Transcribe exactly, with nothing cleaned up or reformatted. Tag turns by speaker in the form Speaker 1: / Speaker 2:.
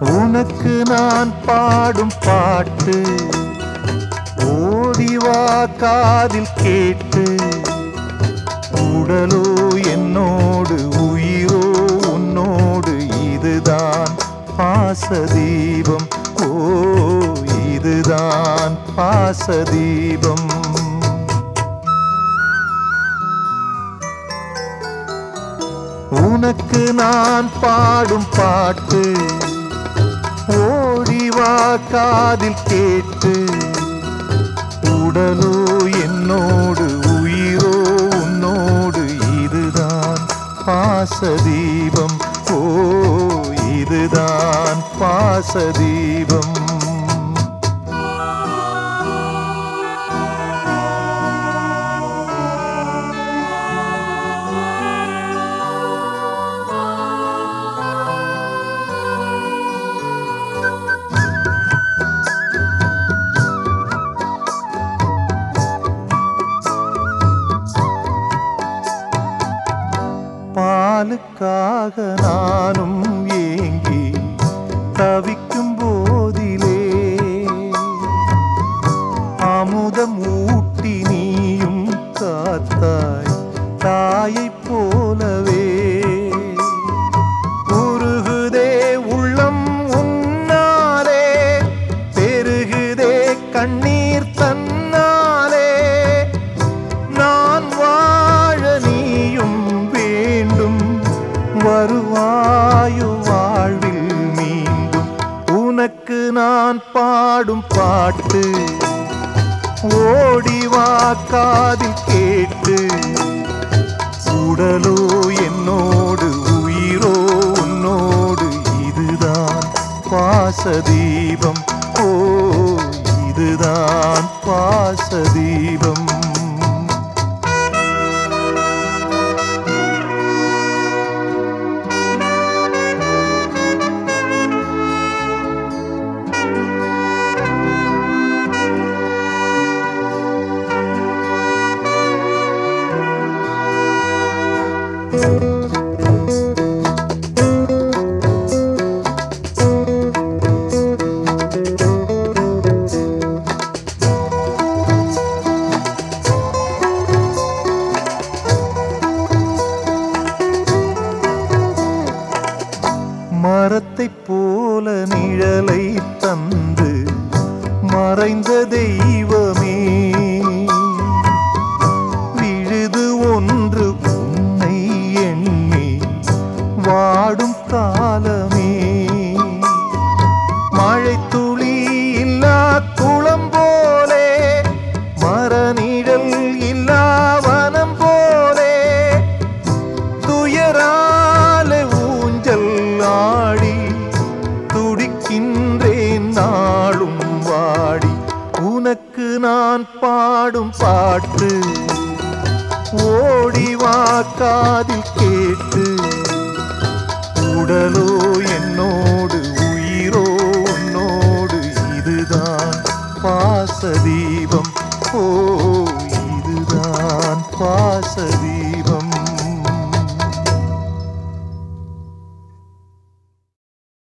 Speaker 1: உனக்கு நான் பாடும் பாட்டு ஓடிவா காதில் கேட்டு, உடலோ என்னோடு உயிரோ உன்னோடு, இதுதான் பாசதீபம். ஓ இதுதான் பாசதீபம். உனக்கு நான் பாடும் பாட்டு ஓடிவா காதில் கேட்டு, உடலோ என்னோடு உயிரோ உன்னோடு, இதுதான் பாசதீபம். ஓ இதுதான் பாசதீபம். பாலுக்காக நானும் ஏங்கி தவிக்கும் போதிலே, அமுதம் ஊட்டி நீயும் காத்தாய் தாயைப் போலவே. உருகுதே உள்ளம் உன்னாலே, பெருகுதே கண்ணீர் தன்னாலே. நான் வாழ நீயும் வேண்டும், வருவாயு வாழ்வில் மீண்டும். உனக்கு நான் பாடும் பாட்டு ஓடிவா காதில் கேட்டு, உடலோ என்னோடு உயிரோ உன்னோடு, இதுதான் பாசதீபம். ஓ இதுதான் பாசதீபம். மரத்தைப் போல நிழலை தந்து மறைந்த தெய்வமே, விழுது ஒன்று உன்னை எண்ணி வாடும் காலமே. மழை துளி இல்லா குளம் போலே, மரநிழல் இல்லா வனம் போலே, துயரால ஊஞ்சல் ஆடி துடிக்கின்றேன் நாளும் வாடி. உனக்கு நான் பாடும் பாட்டு ஓடிவா காதில் கேட்டு,